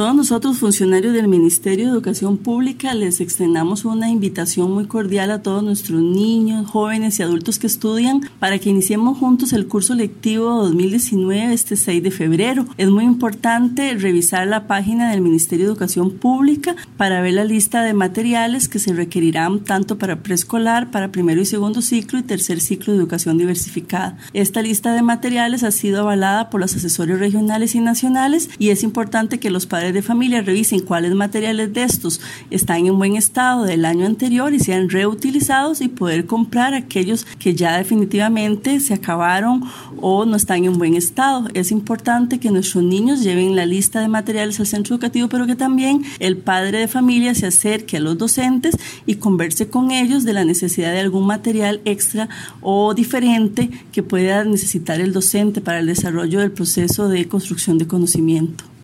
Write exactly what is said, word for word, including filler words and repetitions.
todos nosotros, funcionarios del Ministerio de Educación Pública, les extendamos una invitación muy cordial a todos nuestros niños, jóvenes y adultos que estudian para que iniciemos juntos el curso lectivo dos mil diecinueve este seis de febrero. Es muy importante revisar la página del Ministerio de Educación Pública para ver la lista de materiales que se requerirán tanto para preescolar, para primero y segundo ciclo y tercer ciclo de educación diversificada. Esta lista de materiales ha sido avalada por los asesores regionales y nacionales y es importante que los padres de familia revisen cuáles materiales de estos están en buen estado del año anterior y sean reutilizados y poder comprar aquellos que ya definitivamente se acabaron o no están en buen estado. Es importante que nuestros niños lleven la lista de materiales al centro educativo, pero que también el padre de familia se acerque a los docentes y converse con ellos de la necesidad de algún material extra o diferente que pueda necesitar el docente para el desarrollo del proceso de construcción de conocimiento.